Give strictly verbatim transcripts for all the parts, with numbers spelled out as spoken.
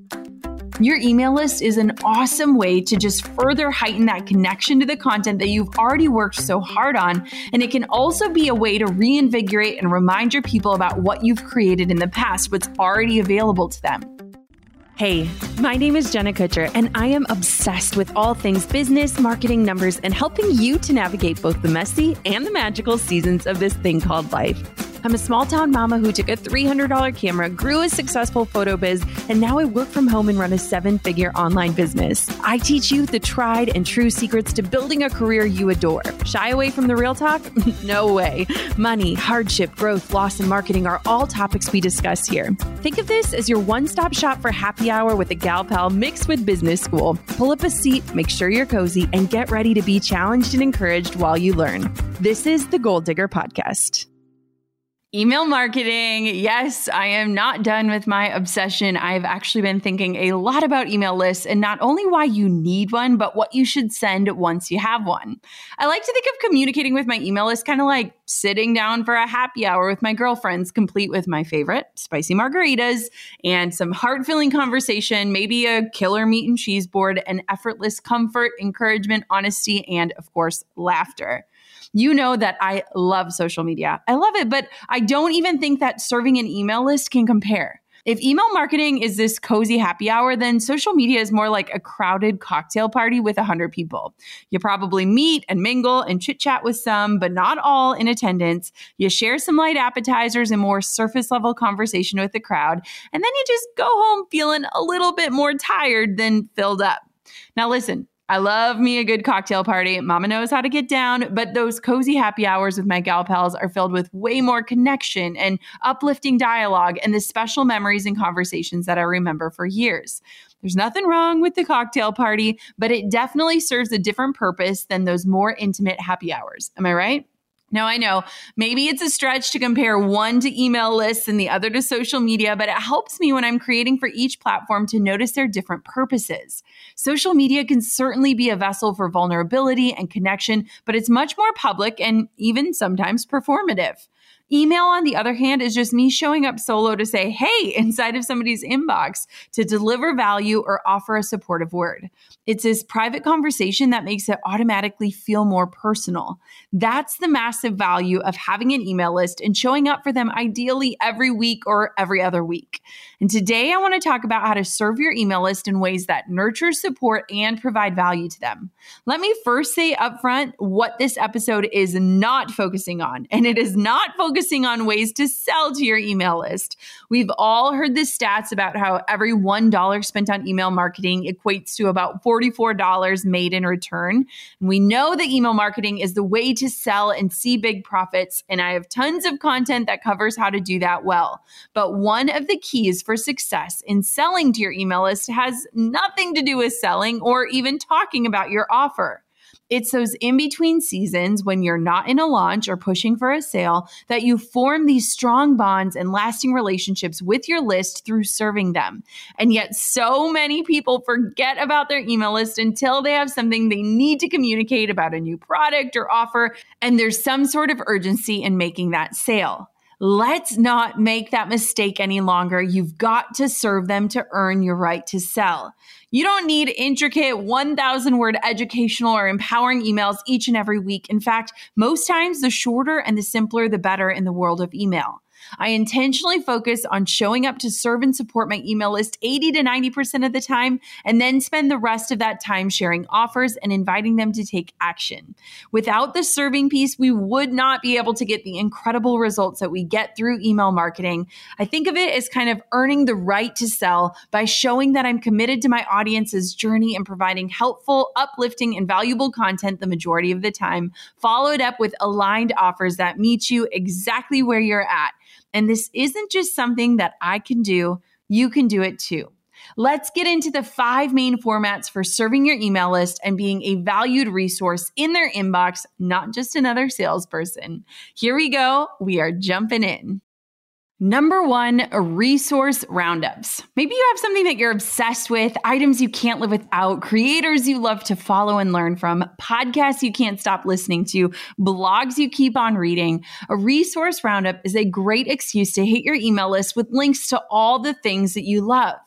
Your email list is an awesome way to just further heighten that connection to the content that you've already worked so hard on. And it can also be a way to reinvigorate and remind your people about what you've created in the past, what's already available to them. Hey, my name is Jenna Kutcher, and I am obsessed with all things business, marketing, numbers, and helping you to navigate both the messy and the magical seasons of this thing called life. I'm a small town mama who took a three hundred dollars camera, grew a successful photo biz, and now I work from home and run a seven-figure online business. I teach you the tried and true secrets to building a career you adore. Shy away from the real talk? No way. Money, hardship, growth, loss, and marketing are all topics we discuss here. Think of this as your one-stop shop for happy hour with a gal pal mixed with business school. Pull up a seat, make sure you're cozy, and get ready to be challenged and encouraged while you learn. This is the Goal Digger Podcast. Email marketing. Yes, I am not done with my obsession. I've actually been thinking a lot about email lists and not only why you need one, but what you should send once you have one. I like to think of communicating with my email list kind of like sitting down for a happy hour with my girlfriends, complete with my favorite spicy margaritas and some heart-filling conversation, maybe a killer meat and cheese board, and effortless comfort, encouragement, honesty, and of course, laughter. You know that I love social media. I love it, but I don't even think that serving an email list can compare. If email marketing is this cozy happy hour, then social media is more like a crowded cocktail party with one hundred people. You probably meet and mingle and chit chat with some, but not all in attendance. You share some light appetizers and more surface level conversation with the crowd. And then you just go home feeling a little bit more tired than filled up. Now listen, I love me a good cocktail party. Mama knows how to get down, but those cozy happy hours with my gal pals are filled with way more connection and uplifting dialogue and the special memories and conversations that I remember for years. There's nothing wrong with the cocktail party, but it definitely serves a different purpose than those more intimate happy hours. Am I right? Now, I know maybe it's a stretch to compare one to email lists and the other to social media, but it helps me when I'm creating for each platform to notice their different purposes. Social media can certainly be a vessel for vulnerability and connection, but it's much more public and even sometimes performative. Email, on the other hand, is just me showing up solo to say, hey, inside of somebody's inbox to deliver value or offer a supportive word. It's this private conversation that makes it automatically feel more personal. That's the massive value of having an email list and showing up for them ideally every week or every other week. And today I want to talk about how to serve your email list in ways that nurture, support, and provide value to them. Let me first say upfront what this episode is not focusing on, and it is not focusing on ways to sell to your email list. We've all heard the stats about how every one dollar spent on email marketing equates to about forty-four dollars made in return. And we know that email marketing is the way to sell and see big profits, and I have tons of content that covers how to do that well. But one of the keys for success in selling to your email list has nothing to do with selling or even talking about your offer. It's those in-between seasons when you're not in a launch or pushing for a sale that you form these strong bonds and lasting relationships with your list through serving them. And yet so many people forget about their email list until they have something they need to communicate about a new product or offer, and there's some sort of urgency in making that sale. Let's not make that mistake any longer. You've got to serve them to earn your right to sell. You don't need intricate one thousand word educational or empowering emails each and every week. In fact, most times the shorter and the simpler, the better in the world of email. I intentionally focus on showing up to serve and support my email list eighty to ninety percent of the time, and then spend the rest of that time sharing offers and inviting them to take action. Without the serving piece, we would not be able to get the incredible results that we get through email marketing. I think of it as kind of earning the right to sell by showing that I'm committed to my audience's journey and providing helpful, uplifting, and valuable content the majority of the time, followed up with aligned offers that meet you exactly where you're at. And this isn't just something that I can do, you can do it too. Let's get into the five main formats for serving your email list and being a valued resource in their inbox, not just another salesperson. Here we go. We are jumping in. Number one, resource roundups. Maybe you have something that you're obsessed with, items you can't live without, creators you love to follow and learn from, podcasts you can't stop listening to, blogs you keep on reading. A resource roundup is a great excuse to hit your email list with links to all the things that you love.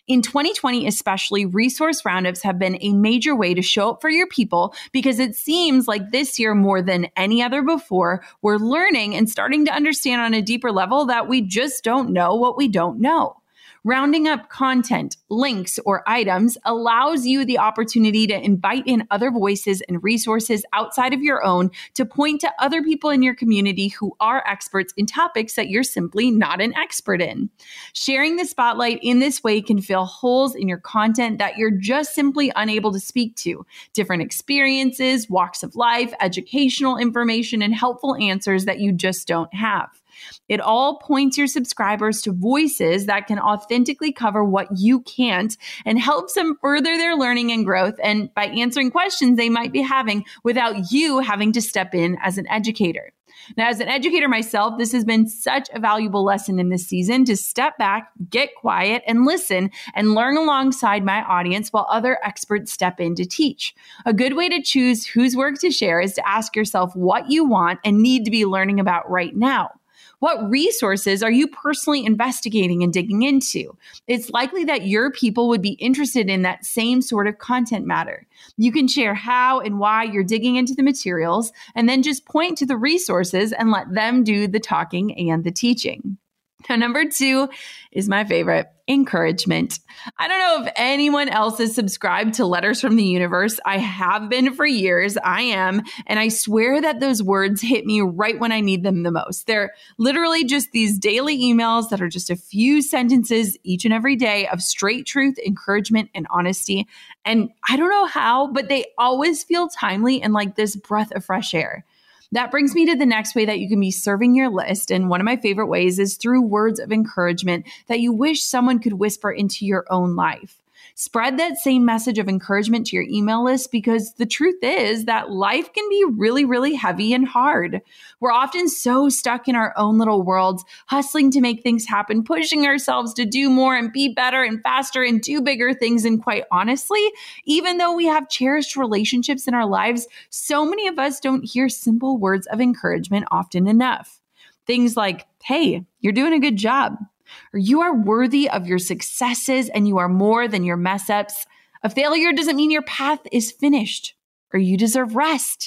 In twenty twenty, especially, resource roundups have been a major way to show up for your people because it seems like this year, more than any other before, we're learning and starting to understand on a deeper level that we just don't know what we don't know. Rounding up content, links, or items allows you the opportunity to invite in other voices and resources outside of your own to point to other people in your community who are experts in topics that you're simply not an expert in. Sharing the spotlight in this way can fill holes in your content that you're just simply unable to speak to. Different experiences, walks of life, educational information, and helpful answers that you just don't have. It all points your subscribers to voices that can authentically cover what you can't and helps them further their learning and growth, and by answering questions they might be having without you having to step in as an educator. Now, as an educator myself, this has been such a valuable lesson in this season to step back, get quiet, and listen and learn alongside my audience while other experts step in to teach. A good way to choose whose work to share is to ask yourself what you want and need to be learning about right now. What resources are you personally investigating and digging into? It's likely that your people would be interested in that same sort of content matter. You can share how and why you're digging into the materials, and then just point to the resources and let them do the talking and the teaching. Now, number two is my favorite, encouragement. I don't know if anyone else is subscribed to Letters from the Universe. I have been for years. I am. And I swear that those words hit me right when I need them the most. They're literally just these daily emails that are just a few sentences each and every day of straight truth, encouragement, and honesty. And I don't know how, but they always feel timely and like this breath of fresh air. That brings me to the next way that you can be serving your list. And one of my favorite ways is through words of encouragement that you wish someone could whisper into your own life. Spread that same message of encouragement to your email list, because the truth is that life can be really, really heavy and hard. We're often so stuck in our own little worlds, hustling to make things happen, pushing ourselves to do more and be better and faster and do bigger things. And quite honestly, even though we have cherished relationships in our lives, so many of us don't hear simple words of encouragement often enough. Things like, hey, you're doing a good job. Or you are worthy of your successes and you are more than your mess ups. A failure doesn't mean your path is finished, or you deserve rest.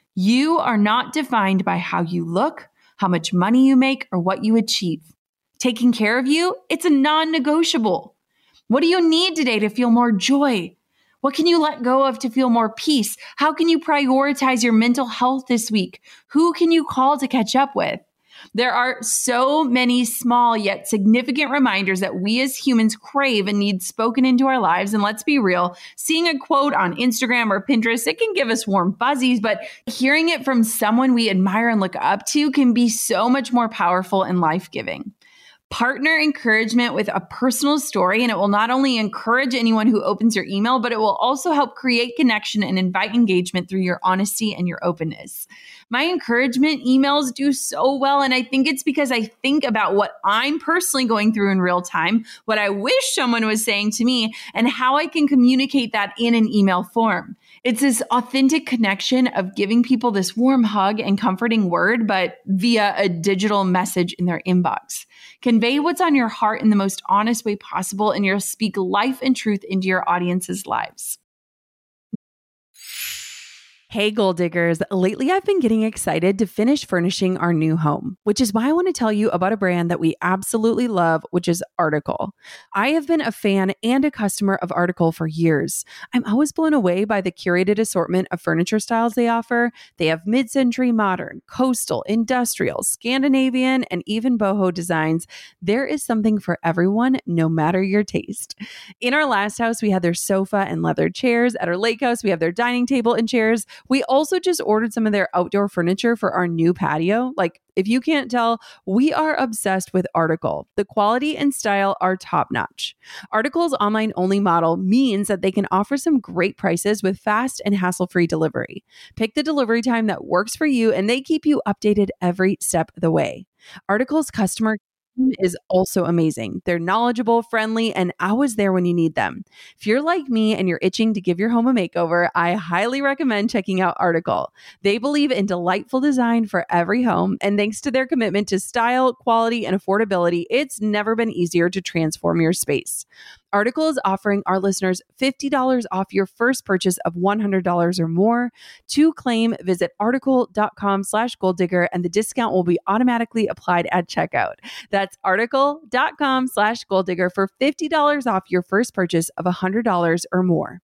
You are not defined by how you look, how much money you make, or what you achieve. Taking care of you, it's a non-negotiable. What do you need today to feel more joy? What can you let go of to feel more peace? How can you prioritize your mental health this week? Who can you call to catch up with? There are so many small yet significant reminders that we as humans crave and need spoken into our lives. And let's be real, seeing a quote on Instagram or Pinterest, it can give us warm fuzzies, but hearing it from someone we admire and look up to can be so much more powerful and life-giving. Partner encouragement with a personal story, and it will not only encourage anyone who opens your email, but it will also help create connection and invite engagement through your honesty and your openness. My encouragement emails do so well, and I think it's because I think about what I'm personally going through in real time, what I wish someone was saying to me, and how I can communicate that in an email form. It's this authentic connection of giving people this warm hug and comforting word, but via a digital message in their inbox. Convey what's on your heart in the most honest way possible, and you'll speak life and truth into your audience's lives. Hey, goal diggers. Lately, I've been getting excited to finish furnishing our new home, which is why I want to tell you about a brand that we absolutely love, which is Article. I have been a fan and a customer of Article for years. I'm always blown away by the curated assortment of furniture styles they offer. They have mid-century modern, coastal, industrial, Scandinavian, and even boho designs. There is something for everyone, no matter your taste. In our last house, we had their sofa and leather chairs. At our lake house, we have their dining table and chairs. We also just ordered some of their outdoor furniture for our new patio. Like, if you can't tell, we are obsessed with Article. The quality and style are top notch. Article's online only model means that they can offer some great prices with fast and hassle-free delivery. Pick the delivery time that works for you, and they keep you updated every step of the way. Article's customer is also amazing. They're knowledgeable, friendly, and always there when you need them. If you're like me and you're itching to give your home a makeover, I highly recommend checking out Article. They believe in delightful design for every home, and thanks to their commitment to style, quality, and affordability, it's never been easier to transform your space. Article is offering our listeners fifty dollars off your first purchase of one hundred dollars or more. To claim, visit article.com slash goal digger and the discount will be automatically applied at checkout. That's article.com slash goal digger for fifty dollars off your first purchase of one hundred dollars or more.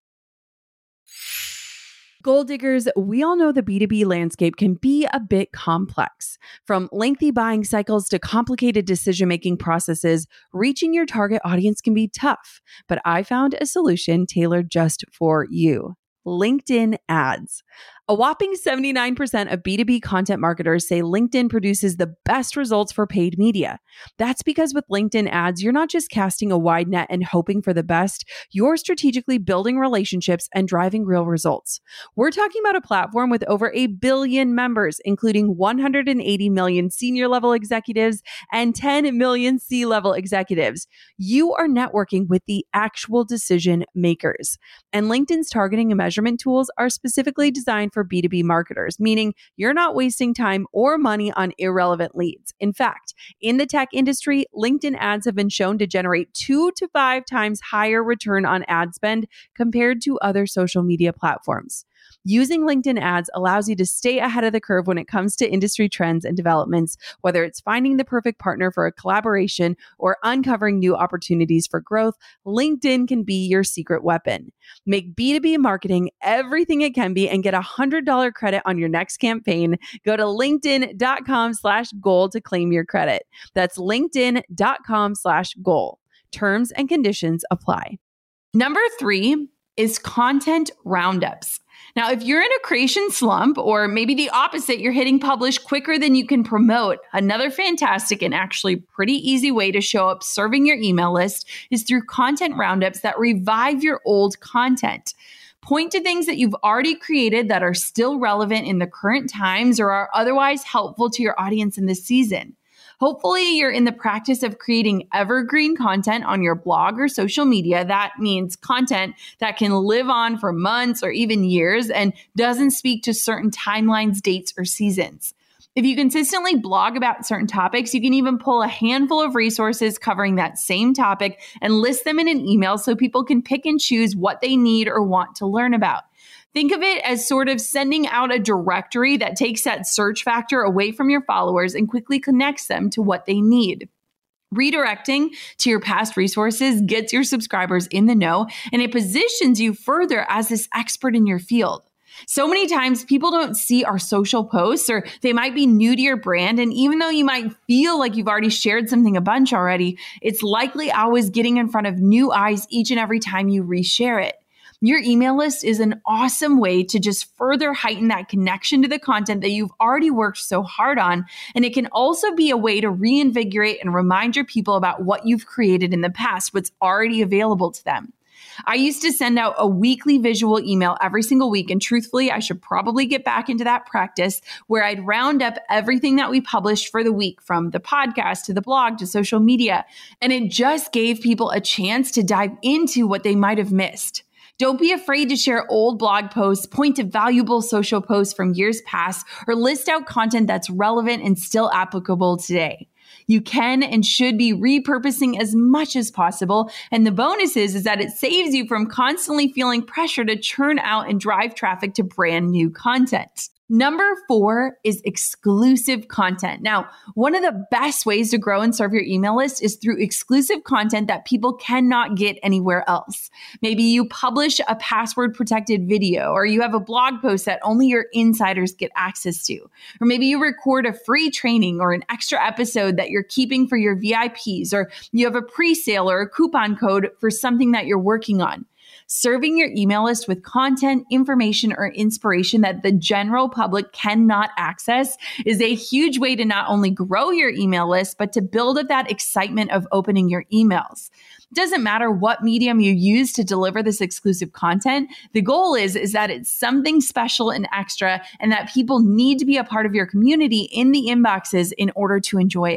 Goal diggers, we all know the B two B landscape can be a bit complex. From lengthy buying cycles to complicated decision-making processes, reaching your target audience can be tough. But I found a solution tailored just for you. LinkedIn ads. A whopping seventy-nine percent of B two B content marketers say LinkedIn produces the best results for paid media. That's because with LinkedIn ads, you're not just casting a wide net and hoping for the best, you're strategically building relationships and driving real results. We're talking about a platform with over a billion members, including one hundred eighty million senior level executives and ten million C-level executives. You are networking with the actual decision makers. And LinkedIn's targeting and measurement tools are specifically designed for B two B marketers, meaning you're not wasting time or money on irrelevant leads. In fact, in the tech industry, LinkedIn ads have been shown to generate two to five times higher return on ad spend compared to other social media platforms. Using LinkedIn ads allows you to stay ahead of the curve when it comes to industry trends and developments, whether it's finding the perfect partner for a collaboration or uncovering new opportunities for growth. LinkedIn can be your secret weapon. Make B two B marketing everything it can be and get a one hundred dollars credit on your next campaign. Go to linkedin.com slash goal to claim your credit. That's linkedin.com slash goal. Terms and conditions apply. Number three is content roundups. Now, if you're in a creation slump, or maybe the opposite, you're hitting publish quicker than you can promote, another fantastic and actually pretty easy way to show up serving your email list is through content roundups that revive your old content. Point to things that you've already created that are still relevant in the current times or are otherwise helpful to your audience in this season. Hopefully, you're in the practice of creating evergreen content on your blog or social media. That means content that can live on for months or even years and doesn't speak to certain timelines, dates, or seasons. If you consistently blog about certain topics, you can even pull a handful of resources covering that same topic and list them in an email so people can pick and choose what they need or want to learn about. Think of it as sort of sending out a directory that takes that search factor away from your followers and quickly connects them to what they need. Redirecting to your past resources gets your subscribers in the know, and it positions you further as this expert in your field. So many times people don't see our social posts, or they might be new to your brand. And even though you might feel like you've already shared something a bunch already, it's likely always getting in front of new eyes each and every time you reshare it. Your email list is an awesome way to just further heighten that connection to the content that you've already worked so hard on. And it can also be a way to reinvigorate and remind your people about what you've created in the past, what's already available to them. I used to send out a weekly visual email every single week. And truthfully, I should probably get back into that practice where I'd round up everything that we published for the week, from the podcast to the blog to social media. And it just gave people a chance to dive into what they might have missed. Don't be afraid to share old blog posts, point to valuable social posts from years past, or list out content that's relevant and still applicable today. You can and should be repurposing as much as possible. And the bonus is, is that it saves you from constantly feeling pressure to churn out and drive traffic to brand new content. Number four is exclusive content. Now, one of the best ways to grow and serve your email list is through exclusive content that people cannot get anywhere else. Maybe you publish a password protected video, or you have a blog post that only your insiders get access to. Or maybe you record a free training or an extra episode that you're keeping for your V I Ps, or you have a pre-sale or a coupon code for something that you're working on. Serving your email list with content, information, or inspiration that the general public cannot access is a huge way to not only grow your email list, but to build up that excitement of opening your emails. It doesn't matter what medium you use to deliver this exclusive content. The goal is, is that it's something special and extra, and that people need to be a part of your community in the inboxes in order to enjoy it.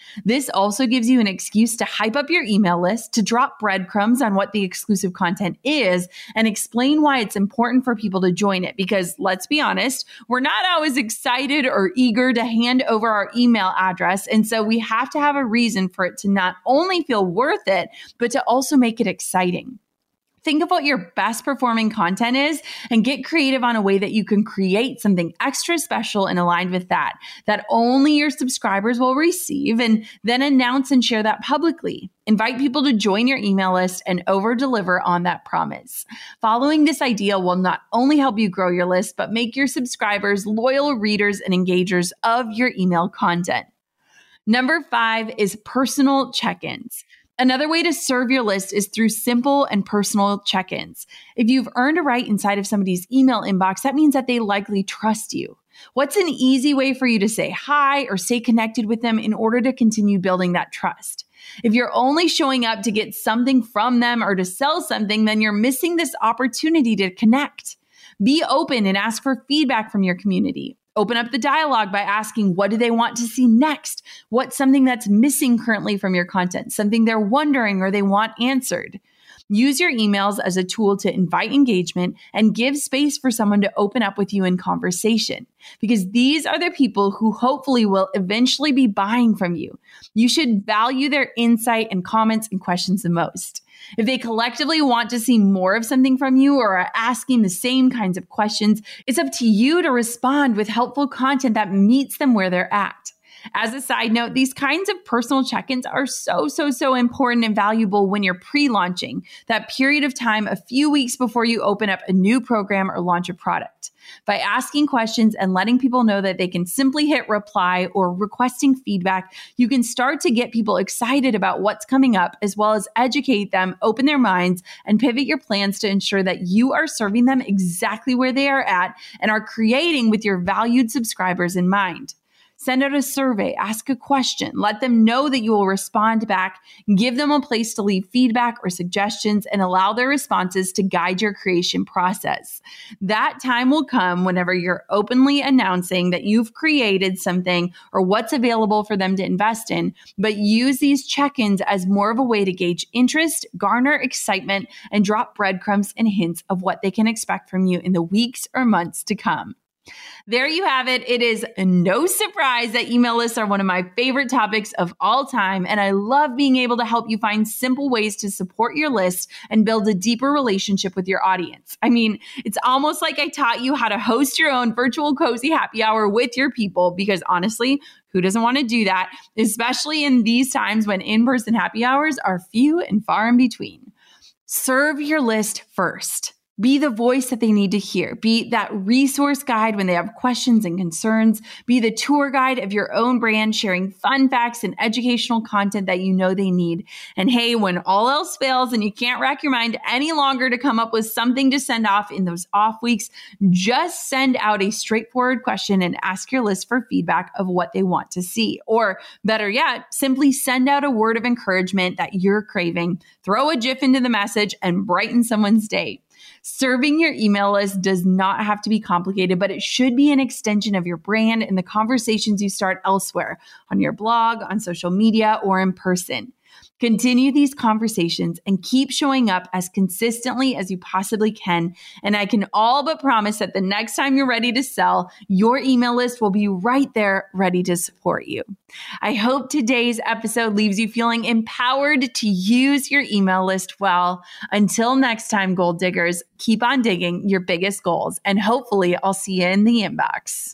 This also gives you an excuse to hype up your email list, to drop breadcrumbs on what the exclusive content is, and explain why it's important for people to join it. Because let's be honest, we're not always excited or eager to hand over our email address. And so we have to have a reason for it to not only feel worth it, but to also make it exciting. Think of what your best performing content is and get creative on a way that you can create something extra special and aligned with that, that only your subscribers will receive, and then announce and share that publicly. Invite people to join your email list and over deliver on that promise. Following this idea will not only help you grow your list, but make your subscribers loyal readers and engagers of your email content. Number five is personal check-ins. Another way to serve your list is through simple and personal check-ins. If you've earned a right inside of somebody's email inbox, that means that they likely trust you. What's an easy way for you to say hi or stay connected with them in order to continue building that trust? If you're only showing up to get something from them or to sell something, then you're missing this opportunity to connect. Be open and ask for feedback from your community. Open up the dialogue by asking, what do they want to see next? What's something that's missing currently from your content? Something they're wondering or they want answered. Use your emails as a tool to invite engagement and give space for someone to open up with you in conversation, because these are the people who hopefully will eventually be buying from you. You should value their insight and comments and questions the most. If they collectively want to see more of something from you or are asking the same kinds of questions, it's up to you to respond with helpful content that meets them where they're at. As a side note, these kinds of personal check-ins are so, so, so important and valuable when you're pre-launching, that period of time a few weeks before you open up a new program or launch a product. By asking questions and letting people know that they can simply hit reply or requesting feedback, you can start to get people excited about what's coming up, as well as educate them, open their minds, and pivot your plans to ensure that you are serving them exactly where they are at and are creating with your valued subscribers in mind. Send out a survey, ask a question, let them know that you will respond back, give them a place to leave feedback or suggestions, and allow their responses to guide your creation process. That time will come whenever you're openly announcing that you've created something or what's available for them to invest in, but use these check-ins as more of a way to gauge interest, garner excitement, and drop breadcrumbs and hints of what they can expect from you in the weeks or months to come. There you have it. It is no surprise that email lists are one of my favorite topics of all time, and I love being able to help you find simple ways to support your list and build a deeper relationship with your audience. I mean, it's almost like I taught you how to host your own virtual cozy happy hour with your people, because honestly, who doesn't want to do that, especially in these times when in-person happy hours are few and far in between. Serve your list first. Be the voice that they need to hear. Be that resource guide when they have questions and concerns. Be the tour guide of your own brand, sharing fun facts and educational content that you know they need. And hey, when all else fails and you can't rack your mind any longer to come up with something to send off in those off weeks, just send out a straightforward question and ask your list for feedback of what they want to see. Or better yet, simply send out a word of encouragement that you're craving. Throw a GIF into the message and brighten someone's day. Serving your email list does not have to be complicated, but it should be an extension of your brand and the conversations you start elsewhere, on your blog, on social media, or in person. Continue these conversations and keep showing up as consistently as you possibly can. And I can all but promise that the next time you're ready to sell, your email list will be right there ready to support you. I hope today's episode leaves you feeling empowered to use your email list well. Until next time, goal diggers, keep on digging your biggest goals, and hopefully I'll see you in the inbox.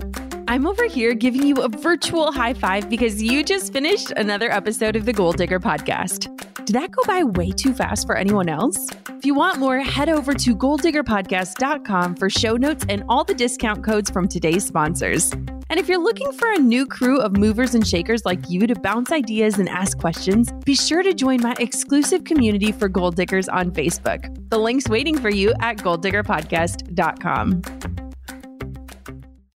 I'm over here giving you a virtual high five because you just finished another episode of the Goal Digger Podcast. Did that go by way too fast for anyone else? If you want more, head over to goal digger podcast dot com for show notes and all the discount codes from today's sponsors. And if you're looking for a new crew of movers and shakers like you to bounce ideas and ask questions, be sure to join my exclusive community for Goal Diggers on Facebook. The link's waiting for you at goal digger podcast dot com.